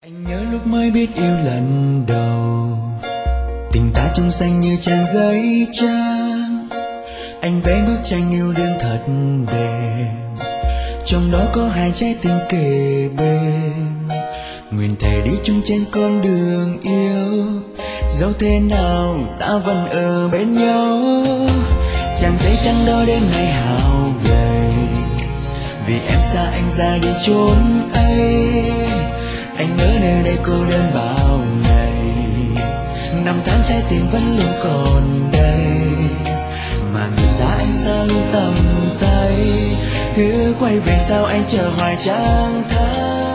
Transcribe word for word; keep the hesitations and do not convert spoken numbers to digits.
Anh nhớ lúc mới biết yêu lần đầu, tình ta trong xanh như trang giấy trắng. Anh vẽ bức tranh yêu đương thật đẹp, trong đó có hai trái tim kề bên. Nguyện thề đi chung trên con đường yêu, dẫu thế nào ta vẫn ở bên nhau. Trang giấy trắng đó đêm nay hao gầy, vì em xa anh ra đi chốn ấy. Anh nhớ nơi đây cô đơn bao ngày, năm tháng trái tim vẫn luôn còn đây. Mà người xa anh xa luôn tầm tay, cứ quay về sao anh chờ hoài chẳng thấy.